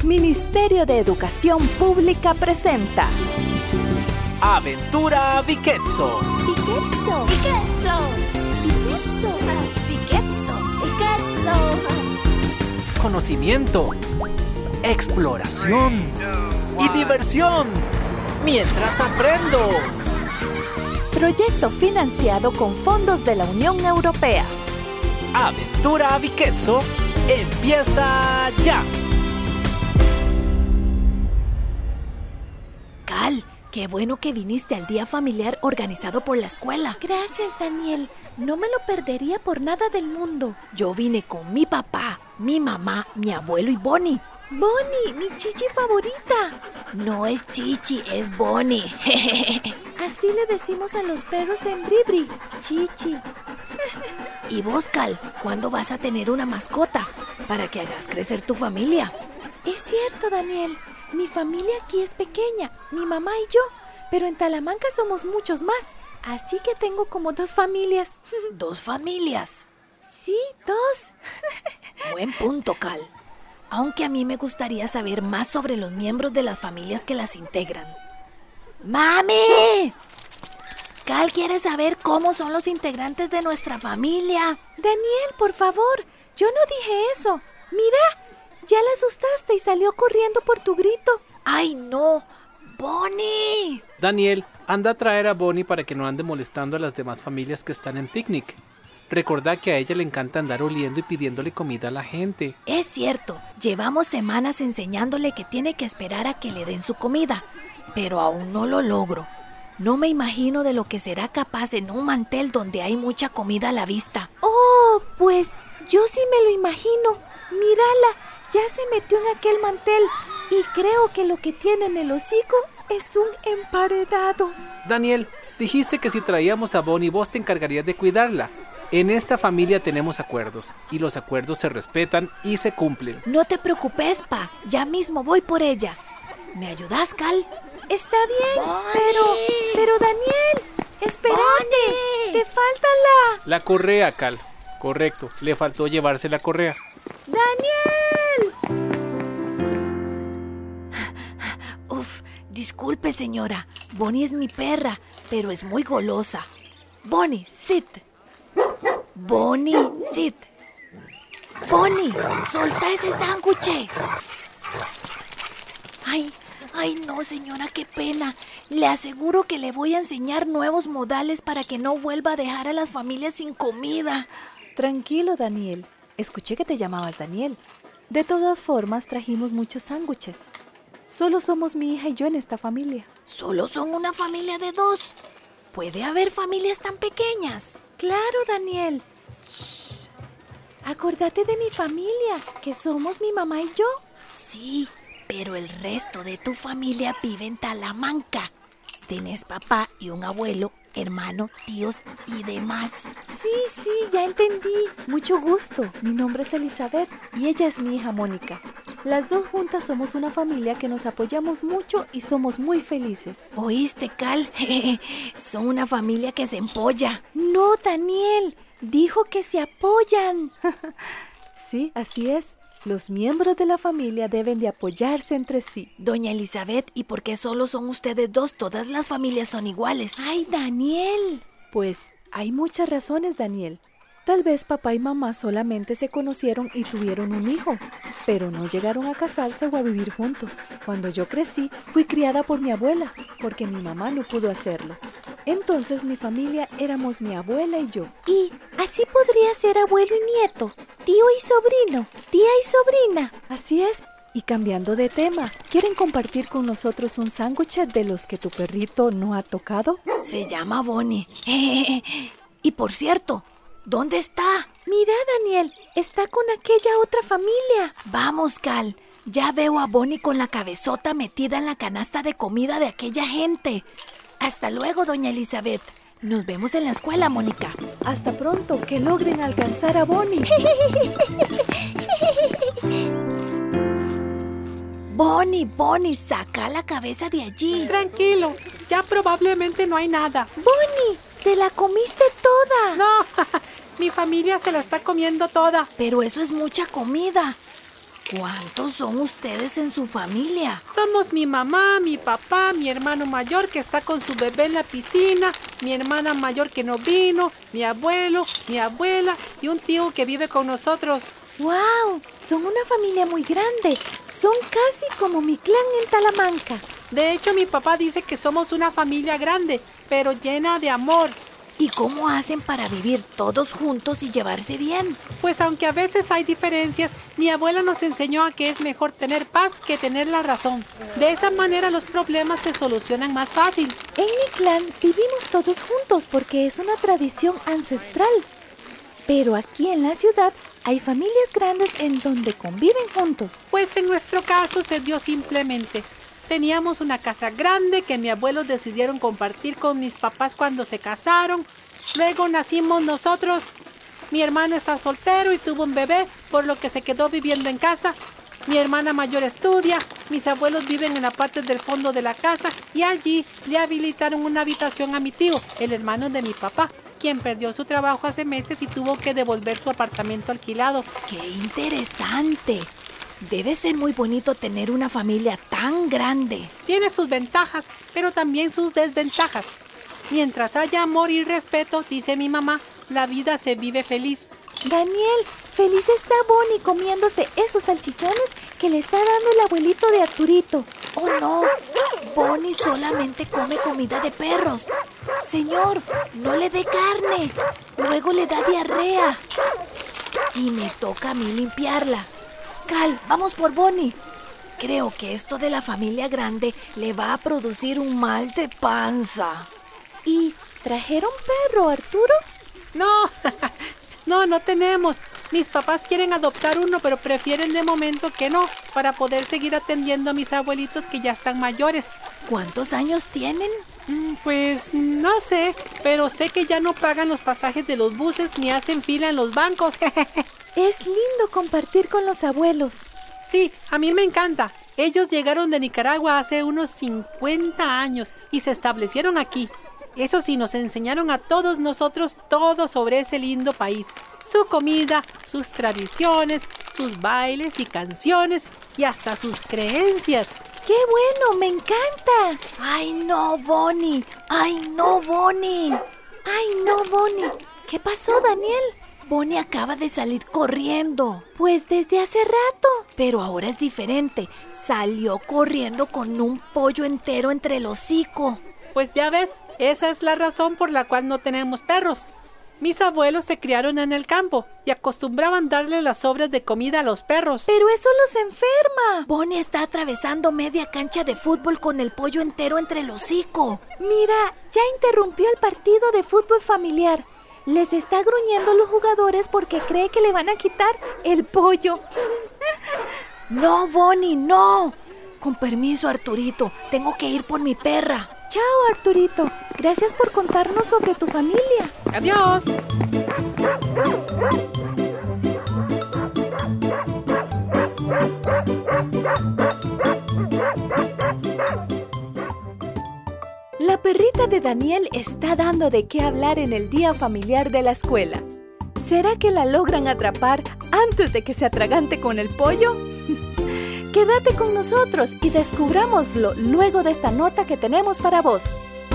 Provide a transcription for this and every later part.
Ministerio de Educación Pública presenta Aventura Viquetso. Viquetso. Viquetso. Viquetso. Viquetso. Viquetso. Conocimiento, exploración y diversión mientras aprendo. Proyecto financiado con fondos de la Unión Europea. Aventura Viquetso empieza ya. Cal, qué bueno que viniste al día familiar organizado por la escuela. Gracias, Daniel. No me lo perdería por nada del mundo. Yo vine con mi papá, mi mamá, mi abuelo y Bonnie. Bonnie, mi chichi favorita. No es Chichi, es Bonnie. Así le decimos a los perros en Bribri, Chichi. ¿Y vos, Cal, cuándo vas a tener una mascota para que hagas crecer tu familia? Es cierto, Daniel. Mi familia aquí es pequeña, mi mamá y yo. Pero en Talamanca somos muchos más. Así que tengo como 2 familias. ¿2 familias? Sí, 2. Buen punto, Cal. Aunque a mí me gustaría saber más sobre los miembros de las familias que las integran. ¡Mami! Cal quiere saber cómo son los integrantes de nuestra familia. Daniel, por favor, yo no dije eso. Mira, ya la asustaste y salió corriendo por tu grito. ¡Ay, no! ¡Bonnie! Daniel, anda a traer a Bonnie para que no ande molestando a las demás familias que están en picnic. Recordá que a ella le encanta andar oliendo y pidiéndole comida a la gente. Es cierto, llevamos semanas enseñándole que tiene que esperar a que le den su comida, pero aún no lo logro. No me imagino de lo que será capaz en un mantel donde hay mucha comida a la vista. Oh, pues yo sí me lo imagino. Mírala, ya se metió en aquel mantel y creo que lo que tiene en el hocico es un emparedado. Daniel, dijiste que si traíamos a Bonnie vos te encargarías de cuidarla. En esta familia tenemos acuerdos y los acuerdos se respetan y se cumplen. No te preocupes, Pa, ya mismo voy por ella. ¿Me ayudas, Cal? Está bien, pero Daniel, espérate, te falta La correa, Cal. Correcto, le faltó llevarse la correa. ¡Daniel! Uf, disculpe, señora. Bonnie es mi perra, pero es muy golosa. Bonnie, sit. Bonnie, sit. Bonnie, solta ese sándwich. Ay, no, señora, qué pena. Le aseguro que le voy a enseñar nuevos modales para que no vuelva a dejar a las familias sin comida. Tranquilo, Daniel. Escuché que te llamabas Daniel. De todas formas, trajimos muchos sándwiches. Solo somos mi hija y yo en esta familia. ¿Solo son una familia de 2? ¿Puede haber familias tan pequeñas? Claro, Daniel. Shh. Acordate de mi familia, que somos mi mamá y yo. Sí, pero el resto de tu familia vive en Talamanca. Tenés papá y un abuelo, hermano, tíos y demás. Sí, ya entendí. Mucho gusto. Mi nombre es Elizabeth y ella es mi hija Mónica. Las 2 juntas somos una familia que nos apoyamos mucho y somos muy felices. ¿Oíste, Cal? Son una familia que se empolla. No, Daniel. Dijo que se apoyan. Sí, así es. Los miembros de la familia deben de apoyarse entre sí. Doña Elizabeth, ¿y por qué solo son ustedes 2? Todas las familias son iguales. ¡Ay, Daniel! Pues hay muchas razones, Daniel. Tal vez papá y mamá solamente se conocieron y tuvieron un hijo, pero no llegaron a casarse o a vivir juntos. Cuando yo crecí, fui criada por mi abuela, porque mi mamá no pudo hacerlo. Entonces mi familia éramos mi abuela y yo. Y así podría ser abuelo y nieto, tío y sobrino, tía y sobrina. Así es. Y cambiando de tema, ¿quieren compartir con nosotros un sándwich de los que tu perrito no ha tocado? Se llama Bonnie. Y por cierto, ¿dónde está? Mira, Daniel, está con aquella otra familia. Vamos, Cal. Ya veo a Bonnie con la cabezota metida en la canasta de comida de aquella gente. Hasta luego, doña Elizabeth. Nos vemos en la escuela, Mónica. Hasta pronto, que logren alcanzar a Bonnie. Bonnie, saca la cabeza de allí. Tranquilo, ya probablemente no hay nada. Bonnie, te la comiste toda. No, mi familia se la está comiendo toda. Pero eso es mucha comida. ¿Cuántos son ustedes en su familia? Somos mi mamá, mi papá, mi hermano mayor que está con su bebé en la piscina, mi hermana mayor que no vino, mi abuelo, mi abuela y un tío que vive con nosotros. ¡Wow! Son una familia muy grande. Son casi como mi clan en Talamanca. De hecho, mi papá dice que somos una familia grande, pero llena de amor. ¿Y cómo hacen para vivir todos juntos y llevarse bien? Pues aunque a veces hay diferencias, mi abuela nos enseñó a que es mejor tener paz que tener la razón. De esa manera los problemas se solucionan más fácil. En mi clan vivimos todos juntos porque es una tradición ancestral. Pero aquí en la ciudad hay familias grandes en donde conviven juntos. Pues en nuestro caso se dio simplemente. Teníamos una casa grande que mis abuelos decidieron compartir con mis papás cuando se casaron. Luego nacimos nosotros. Mi hermano está soltero y tuvo un bebé, por lo que se quedó viviendo en casa. Mi hermana mayor estudia. Mis abuelos viven en la parte del fondo de la casa y allí le habilitaron una habitación a mi tío, el hermano de mi papá, quien perdió su trabajo hace meses y tuvo que devolver su apartamento alquilado. ¡Qué interesante! Debe ser muy bonito tener una familia tan grande. Tiene sus ventajas, pero también sus desventajas. Mientras haya amor y respeto, dice mi mamá, la vida se vive feliz. Daniel, feliz está Bonnie comiéndose esos salchichones que le está dando el abuelito de Arturito. ¡Oh, no! Bonnie solamente come comida de perros. Señor, no le dé carne. Luego le da diarrea. Y me toca a mí limpiarla. Cal, vamos por Bonnie. Creo que esto de la familia grande le va a producir un mal de panza. ¿Y trajeron perro, Arturo? No tenemos. Mis papás quieren adoptar uno, pero prefieren de momento que no, para poder seguir atendiendo a mis abuelitos que ya están mayores. ¿Cuántos años tienen? Pues no sé, pero sé que ya no pagan los pasajes de los buses ni hacen fila en los bancos. Es lindo compartir con los abuelos. Sí, a mí me encanta. Ellos llegaron de Nicaragua hace unos 50 años y se establecieron aquí. Eso sí, nos enseñaron a todos nosotros todo sobre ese lindo país. Su comida, sus tradiciones, sus bailes y canciones y hasta sus creencias. ¡Qué bueno! ¡Me encanta! ¡Ay, no, Bonnie! ¡Ay, no, Bonnie! ¡Ay, no, Bonnie! ¿Qué pasó, Daniel? Bonnie acaba de salir corriendo. Pues desde hace rato. Pero ahora es diferente. Salió corriendo con un pollo entero entre el hocico. Pues ya ves, esa es la razón por la cual no tenemos perros. Mis abuelos se criaron en el campo y acostumbraban darle las sobras de comida a los perros. ¡Pero eso los enferma! Bonnie está atravesando media cancha de fútbol con el pollo entero entre el hocico. Mira, ya interrumpió el partido de fútbol familiar. Les está gruñendo los jugadores porque cree que le van a quitar el pollo. ¡No, Bonnie, no! Con permiso, Arturito, tengo que ir por mi perra. Chao, Arturito. Gracias por contarnos sobre tu familia. ¡Adiós! La perrita de Daniel está dando de qué hablar en el día familiar de la escuela. ¿Será que la logran atrapar antes de que se atragante con el pollo? Quédate con nosotros y descubrámoslo luego de esta nota que tenemos para vos.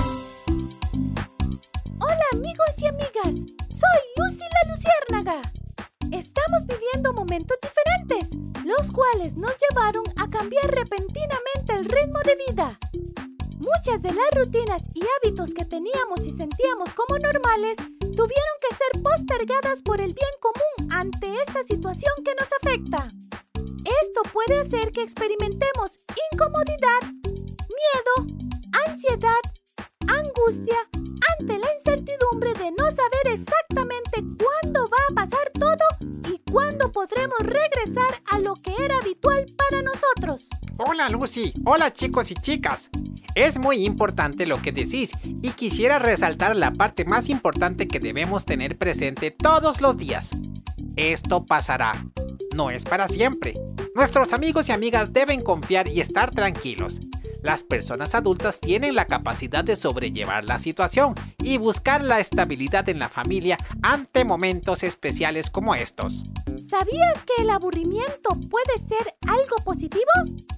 Hola, amigos y amigas. Soy Lucy la Luciérnaga. Estamos viviendo momentos diferentes, los cuales nos llevaron a cambiar repentinamente el ritmo de vida. Muchas de las rutinas y hábitos que teníamos y sentíamos como normales tuvieron que ser postergadas por el bien común ante esta situación que nos afecta. Esto puede hacer que experimentemos incomodidad, miedo, ansiedad, angustia ante la incertidumbre de no saber exactamente cuándo va a pasar todo y cuándo podremos regresar a lo que era habitual para nosotros. Hola Lucy, hola chicos y chicas. Es muy importante lo que decís y quisiera resaltar la parte más importante que debemos tener presente todos los días. Esto pasará. No es para siempre. Nuestros amigos y amigas deben confiar y estar tranquilos. Las personas adultas tienen la capacidad de sobrellevar la situación y buscar la estabilidad en la familia ante momentos especiales como estos. ¿Sabías que el aburrimiento puede ser algo positivo?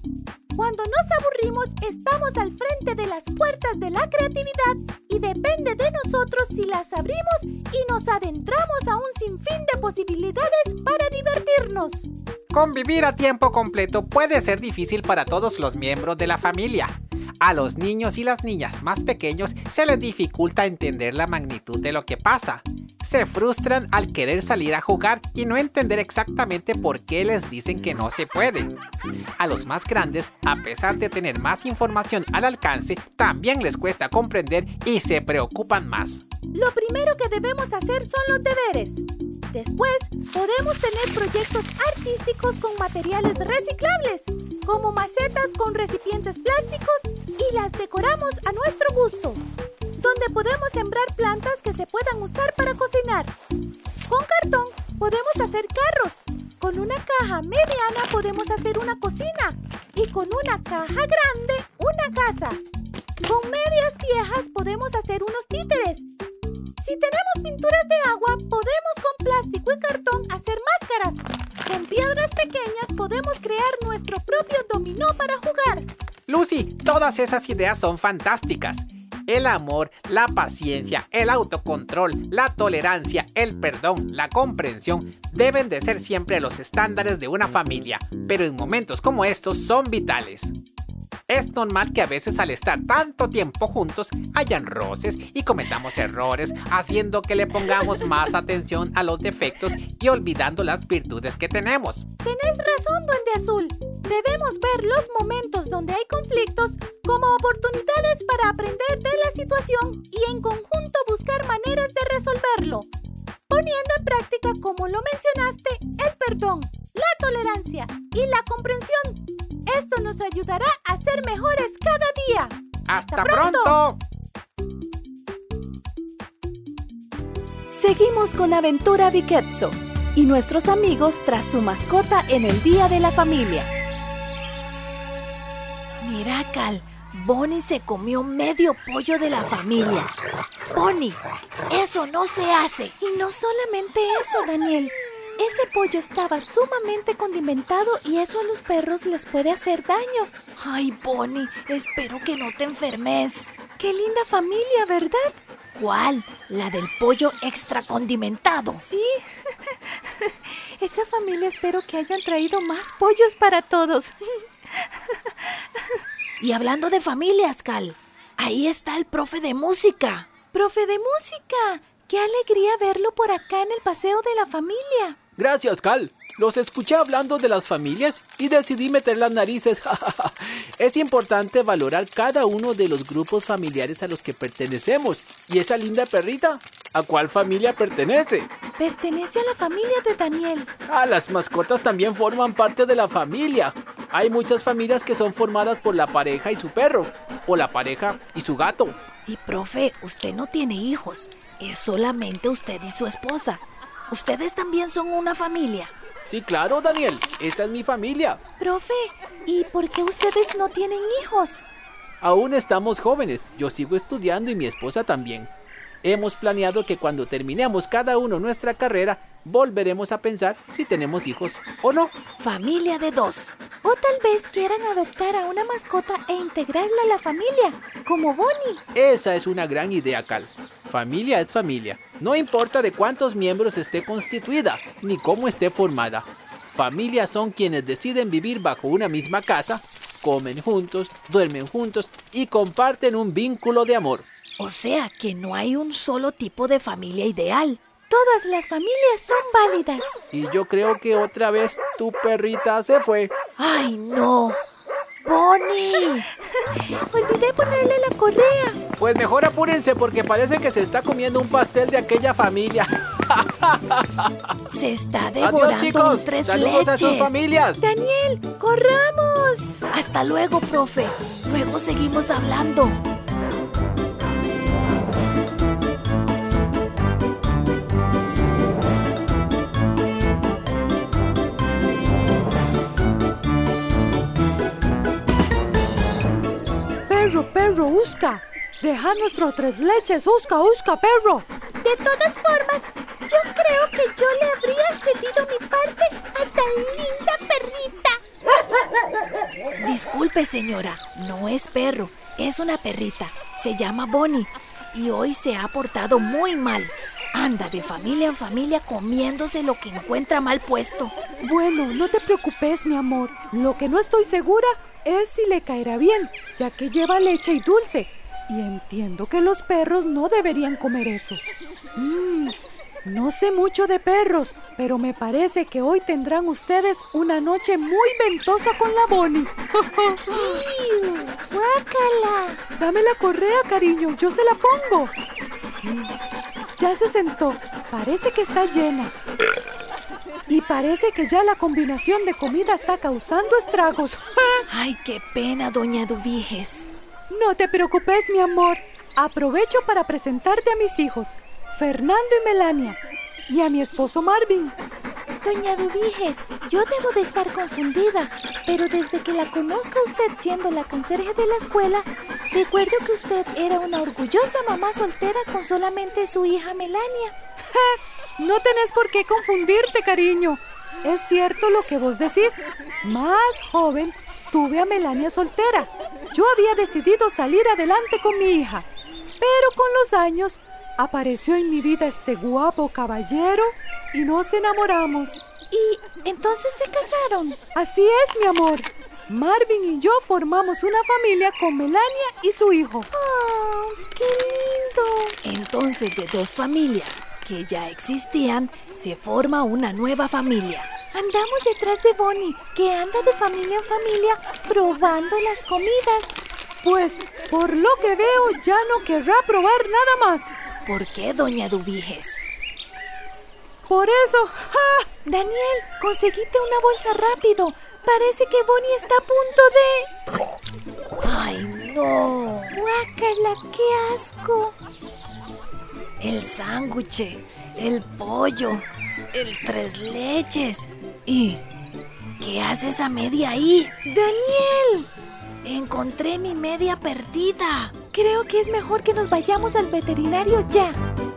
Cuando nos aburrimos, estamos al frente de las puertas de la creatividad y depende de nosotros si las abrimos y nos adentramos a un sinfín de posibilidades para divertirnos. Convivir a tiempo completo puede ser difícil para todos los miembros de la familia. A los niños y las niñas más pequeños se les dificulta entender la magnitud de lo que pasa. Se frustran al querer salir a jugar y no entender exactamente por qué les dicen que no se puede. A los más grandes, a pesar de tener más información al alcance, también les cuesta comprender y se preocupan más. Lo primero que debemos hacer son los deberes. Después, podemos tener proyectos artísticos con materiales reciclables, como macetas con recipientes plásticos y las decoramos a nuestro gusto, donde podemos sembrar plantas que se puedan usar para cocinar. Con cartón podemos hacer carros, con una caja mediana podemos hacer una cocina y con una caja grande una casa. Con medias viejas podemos hacer unos títeres. Si tenemos pinturas de agua, podemos con plástico y cartón hacer máscaras. Con piedras pequeñas podemos crear nuestro propio dominó para jugar. Lucy, todas esas ideas son fantásticas. El amor, la paciencia, el autocontrol, la tolerancia, el perdón, la comprensión deben de ser siempre los estándares de una familia, pero en momentos como estos son vitales. Es normal que a veces al estar tanto tiempo juntos hayan roces y cometamos errores, haciendo que le pongamos más atención a los defectos y olvidando las virtudes que tenemos. Tenés razón, Duende Azul. Debemos ver los momentos donde hay conflictos como oportunidades para aprender de la situación y en conjunto buscar maneras de resolverlo, poniendo en práctica, como lo mencionaste, el perdón, la tolerancia y la comprensión. Esto nos ayudará a ser mejores cada día. ¡Hasta pronto! Seguimos con Aventura Viketso y nuestros amigos tras su mascota en el Día de la Familia. Mira, Cal, Bonnie se comió medio pollo de la familia. Bonnie, eso no se hace. Y no solamente eso, Daniel. Ese pollo estaba sumamente condimentado y eso a los perros les puede hacer daño. Ay, Bonnie, espero que no te enfermes. Qué linda familia, ¿verdad? ¿Cuál? ¿La del pollo extra condimentado? Sí. Esa familia espero que hayan traído más pollos para todos. Y hablando de familias, Cal, ahí está el profe de música. ¡Profe de música! ¡Qué alegría verlo por acá en el paseo de la familia! Gracias, Cal. Los escuché hablando de las familias y decidí meter las narices. Es importante valorar cada uno de los grupos familiares a los que pertenecemos. ¿Y esa linda perrita? ¿A cuál familia pertenece? Pertenece a la familia de Daniel. Ah, las mascotas también forman parte de la familia. Hay muchas familias que son formadas por la pareja y su perro, o la pareja y su gato. Y profe, usted no tiene hijos, es solamente usted y su esposa. ¿Ustedes también son una familia? Sí, claro, Daniel, esta es mi familia. Profe, ¿y por qué ustedes no tienen hijos? Aún estamos jóvenes, yo sigo estudiando y mi esposa también. Hemos planeado que cuando terminemos cada uno nuestra carrera, volveremos a pensar si tenemos hijos o no. Familia de dos. O tal vez quieran adoptar a una mascota e integrarla a la familia, como Bonnie. Esa es una gran idea, Cal. Familia es familia. No importa de cuántos miembros esté constituida, ni cómo esté formada. Familias son quienes deciden vivir bajo una misma casa, comen juntos, duermen juntos y comparten un vínculo de amor. O sea que no hay un solo tipo de familia ideal. Todas las familias son válidas. Y yo creo que otra vez tu perrita se fue. ¡Ay, no! ¡Bonnie! Olvidé ponerle la correa. Pues mejor apúrense porque parece que se está comiendo un pastel de aquella familia. Se está devorando. Adiós, chicos. Un tres Saludos leches. a sus familias. Daniel, corramos. Hasta luego, profe. Luego seguimos hablando. Perro, Usca, deja nuestros tres leches, Usca, perro. De todas formas, yo creo que yo le habría cedido mi parte a tan linda perrita. Disculpe, señora, no es perro, es una perrita. Se llama Bonnie y hoy se ha portado muy mal. Anda de familia en familia comiéndose lo que encuentra mal puesto. Bueno, no te preocupes, mi amor. Lo que no estoy segura es si le caerá bien, ya que lleva leche y dulce. Y entiendo que los perros no deberían comer eso. No sé mucho de perros, pero me parece que hoy tendrán ustedes una noche muy ventosa con la Bonnie. ¡Guácala! Dame la correa, cariño, yo se la pongo. Ya se sentó, parece que está llena. Y parece que ya la combinación de comida está causando estragos. ¡Ay, qué pena, doña Dubiges! No te preocupes, mi amor. Aprovecho para presentarte a mis hijos, Fernando y Melania, y a mi esposo Marvin. Doña Dubiges, yo debo de estar confundida, pero desde que la conozco a usted siendo la conserje de la escuela, recuerdo que usted era una orgullosa mamá soltera con solamente su hija Melania. No tenés por qué confundirte, cariño. Es cierto lo que vos decís. Más joven, tuve a Melania soltera. Yo había decidido salir adelante con mi hija, pero con los años apareció en mi vida este guapo caballero y nos enamoramos. ¿Y entonces se casaron? Así es, mi amor. Marvin y yo formamos una familia con Melania y su hijo. ¡Oh, qué lindo! Entonces, de dos familias que ya existían, se forma una nueva familia. Andamos detrás de Bonnie, que anda de familia en familia probando las comidas. Pues, por lo que veo, ya no querrá probar nada más. ¿Por qué, doña Dubiges? Por eso. ¡Ja! Daniel, conseguite una bolsa rápido. Parece que Bonnie está a punto de... ¡Ay, no! ¡Guácala, qué asco! El sándwich, el pollo, el tres leches. ¿Y qué haces a media ahí? ¡Daniel! Encontré mi media perdida. Creo que es mejor que nos vayamos al veterinario ya.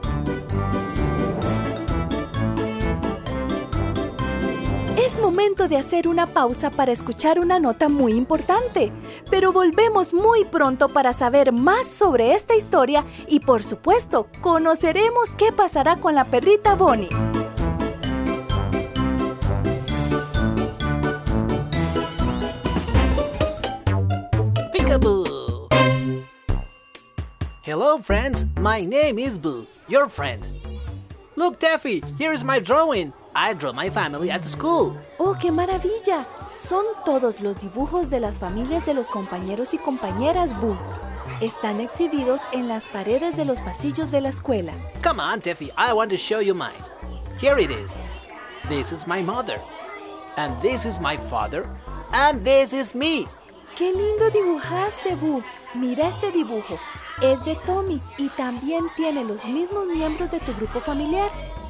Es momento de hacer una pausa para escuchar una nota muy importante, pero volvemos muy pronto para saber más sobre esta historia y, por supuesto, conoceremos qué pasará con la perrita Bonnie. Peekaboo! Hello, friends. My name is Boo, your friend. Look, Taffy, here's my drawing. I draw my family at school. ¡Oh, qué maravilla! Son todos los dibujos de las familias de los compañeros y compañeras Boo. Están exhibidos en las paredes de los pasillos de la escuela. Come on, Taffy, I want to show you mine. Here it is. This is my mother. And this is my father. And this is me. ¡Qué lindo dibujaste, Boo! Mira este dibujo. Es de Tommy y también tiene los mismos miembros de tu grupo familiar.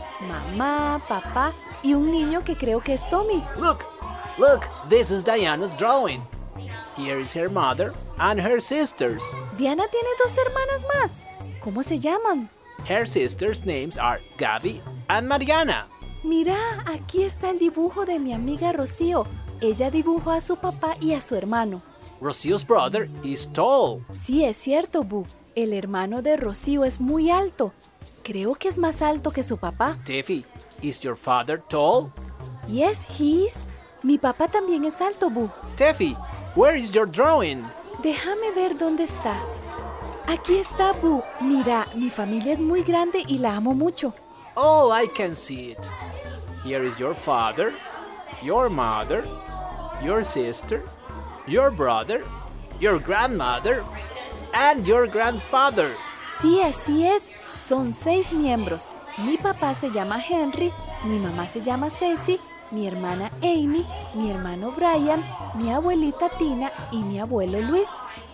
Mamá, papá y un niño que creo que es Tommy. Look, this is Diana's drawing. Here is her mother and her sisters. Diana tiene dos hermanas más. ¿Cómo se llaman? Her sisters' names are Gaby and Mariana. Mira, aquí está el dibujo de mi amiga Rocío. Ella dibujó a su papá y a su hermano. Rocio's brother is tall. Sí, es cierto, Boo. El hermano de Rocío es muy alto. Creo que es más alto que su papá. Taffy, is your father tall? Yes, he is. Mi papá también es alto, Boo. Taffy, where is your drawing? Déjame ver dónde está. Aquí está, Boo. Mira, mi familia es muy grande y la amo mucho. Oh, I can see it. Here is your father, your mother, your sister, your brother, your grandmother, and your grandfather. Sí, así es. Son 6 miembros. Mi papá se llama Henry, mi mamá se llama Ceci, mi hermana Amy, mi hermano Brian, mi abuelita Tina y mi abuelo Luis.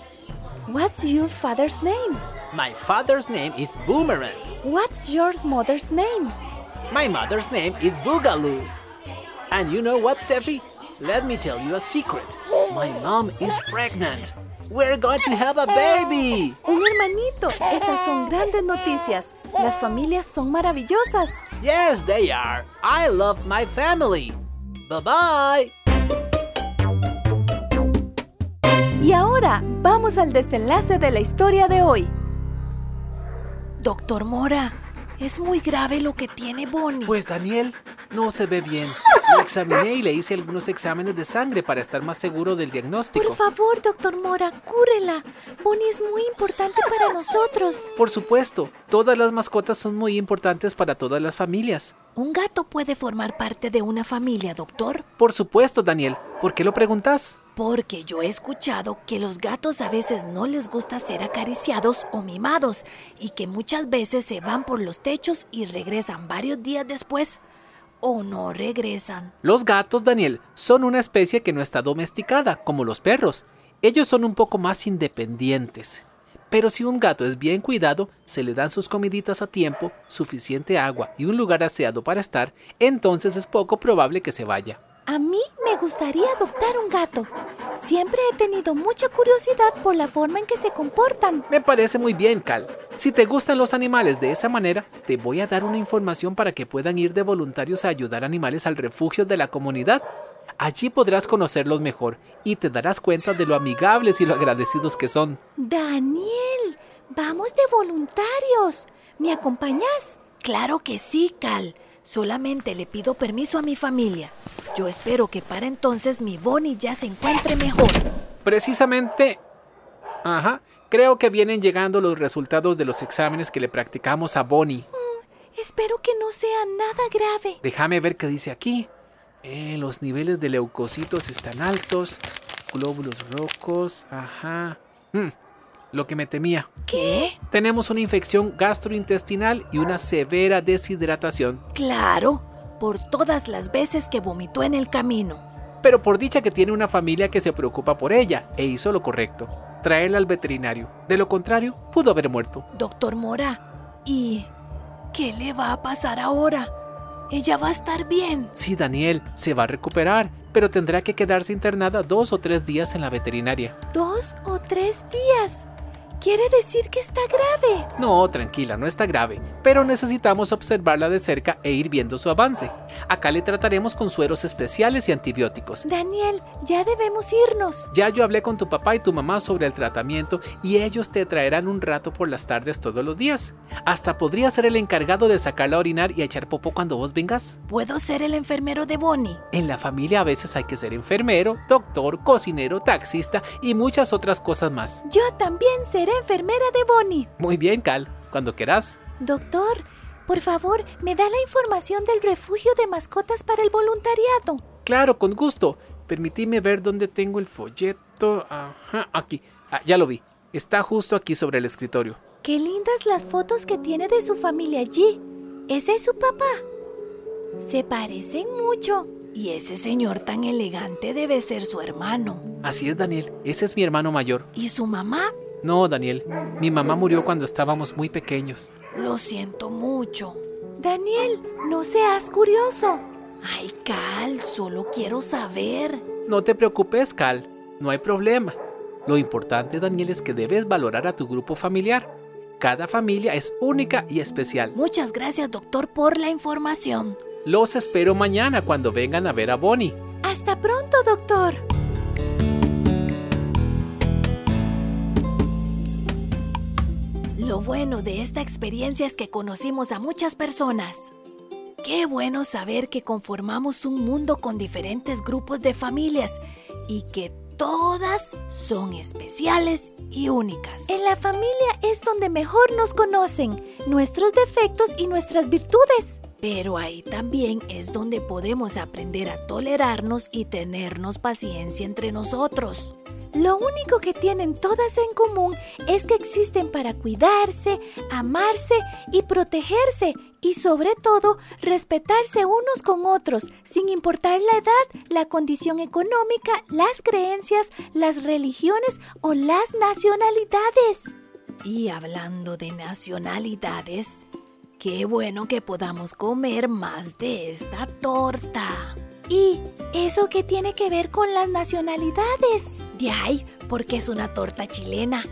What's your father's name? My father's name is Boomerang. What's your mother's name? My mother's name is Boogaloo. And you know what, Taffy? Let me tell you a secret. My mom is pregnant. We're going to have a baby. Un hermanito. Esas son grandes noticias. Las familias son maravillosas. Yes, they are. I love my family. Bye-bye. Y ahora vamos al desenlace de la historia de hoy. Doctor Mora, es muy grave lo que tiene Bonnie. Pues Daniel, no se ve bien. Lo examiné y le hice algunos exámenes de sangre para estar más seguro del diagnóstico. Por favor, doctor Mora, cúrela. Bonnie es muy importante para nosotros. Por supuesto, todas las mascotas son muy importantes para todas las familias. ¿Un gato puede formar parte de una familia, doctor? Por supuesto, Daniel. ¿Por qué lo preguntas? Porque yo he escuchado que los gatos a veces no les gusta ser acariciados o mimados y que muchas veces se van por los techos y regresan varios días después o no regresan. Los gatos, Daniel, son una especie que no está domesticada, como los perros. Ellos son un poco más independientes. Pero si un gato es bien cuidado, se le dan sus comiditas a tiempo, suficiente agua y un lugar aseado para estar, entonces es poco probable que se vaya. A mí me gustaría adoptar un gato. Siempre he tenido mucha curiosidad por la forma en que se comportan. Me parece muy bien, Cal. Si te gustan los animales de esa manera, te voy a dar una información para que puedan ir de voluntarios a ayudar animales al refugio de la comunidad. Allí podrás conocerlos mejor y te darás cuenta de lo amigables y lo agradecidos que son. Daniel, vamos de voluntarios. ¿Me acompañas? Claro que sí, Cal. Solamente le pido permiso a mi familia. Yo espero que para entonces mi Bonnie ya se encuentre mejor. Precisamente, creo que vienen llegando los resultados de los exámenes que le practicamos a Bonnie. Espero que no sea nada grave. Déjame ver qué dice aquí. Los niveles de leucocitos están altos, glóbulos rojos, lo que me temía. ¿Qué? Tenemos una infección gastrointestinal y una severa deshidratación. Claro, por todas las veces que vomitó en el camino. Pero por dicha que tiene una familia que se preocupa por ella e hizo lo correcto, traerla al veterinario. De lo contrario, pudo haber muerto. Doctor Mora, ¿y qué le va a pasar ahora? ¿Ella va a estar bien? Sí, Daniel, se va a recuperar, pero tendrá que quedarse internada 2 o 3 días en la veterinaria. ¿2 o 3 días? ¿Quiere decir que está grave? No, tranquila, no está grave, pero necesitamos observarla de cerca e ir viendo su avance. Acá le trataremos con sueros especiales y antibióticos. Daniel, ya debemos irnos. Ya yo hablé con tu papá y tu mamá sobre el tratamiento y ellos te traerán un rato por las tardes todos los días. Hasta podría ser el encargado de sacarla a orinar y a echar popó cuando vos vengas. ¿Puedo ser el enfermero de Bonnie? En la familia a veces hay que ser enfermero, doctor, cocinero, taxista y muchas otras cosas más. Yo también seré enfermera de Bonnie. Muy bien, Cal, cuando quieras. Doctor, por favor, ¿me da la información del refugio de mascotas para el voluntariado? Claro, con gusto. Permitidme ver dónde tengo el folleto. Aquí. Ya lo vi. Está justo aquí sobre el escritorio. Qué lindas las fotos que tiene de su familia allí. ¿Ese es su papá? Se parecen mucho. Y ese señor tan elegante debe ser su hermano. Así es, Daniel. Ese es mi hermano mayor. ¿Y su mamá? No, Daniel. Mi mamá murió cuando estábamos muy pequeños. Lo siento mucho. Daniel, no seas curioso. Ay, Cal, solo quiero saber. No te preocupes, Cal. No hay problema. Lo importante, Daniel, es que debes valorar a tu grupo familiar. Cada familia es única y especial. Muchas gracias, doctor, por la información. Los espero mañana cuando vengan a ver a Bonnie. Hasta pronto, doctor. Lo bueno de esta experiencia es que conocimos a muchas personas. Qué bueno saber que conformamos un mundo con diferentes grupos de familias y que todas son especiales y únicas. En la familia es donde mejor nos conocen, nuestros defectos y nuestras virtudes. Pero ahí también es donde podemos aprender a tolerarnos y tenernos paciencia entre nosotros. Lo único que tienen todas en común es que existen para cuidarse, amarse y protegerse y sobre todo respetarse unos con otros, sin importar la edad, la condición económica, las creencias, las religiones o las nacionalidades. Y hablando de nacionalidades, qué bueno que podamos comer más de esta torta. ¿Y eso qué tiene que ver con las nacionalidades? De ahí, porque es una torta chilena.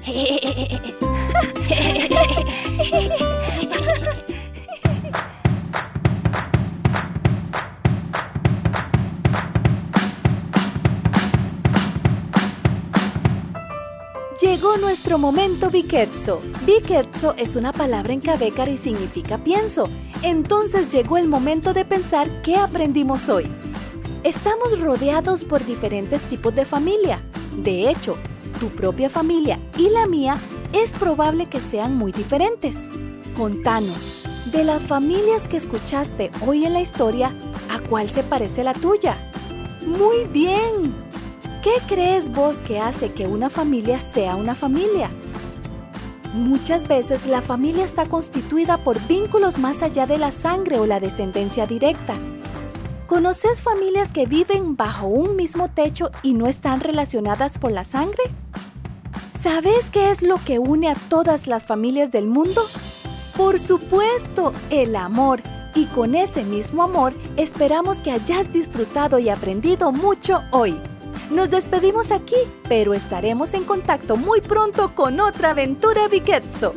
Llegó nuestro momento Biketso. Biketso es una palabra en Cabécar y significa pienso. Entonces llegó el momento de pensar qué aprendimos hoy. Estamos rodeados por diferentes tipos de familia. De hecho, tu propia familia y la mía es probable que sean muy diferentes. Contanos, de las familias que escuchaste hoy en la historia, ¿a cuál se parece la tuya? ¡Muy bien! ¿Qué crees vos que hace que una familia sea una familia? Muchas veces la familia está constituida por vínculos más allá de la sangre o la descendencia directa. ¿Conoces familias que viven bajo un mismo techo y no están relacionadas por la sangre? ¿Sabes qué es lo que une a todas las familias del mundo? Por supuesto, el amor. Y con ese mismo amor, esperamos que hayas disfrutado y aprendido mucho hoy. Nos despedimos aquí, pero estaremos en contacto muy pronto con otra aventura Biketso.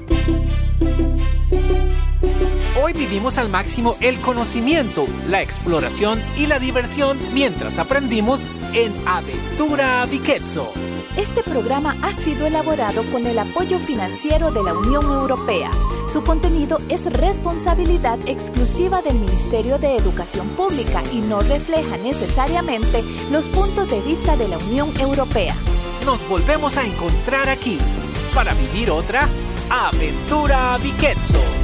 Hoy vivimos al máximo el conocimiento, la exploración y la diversión mientras aprendimos en Aventura Biketso. Este programa ha sido elaborado con el apoyo financiero de la Unión Europea. Su contenido es responsabilidad exclusiva del Ministerio de Educación Pública y no refleja necesariamente los puntos de vista de la Unión Europea. Nos volvemos a encontrar aquí para vivir otra Aventura Biketso.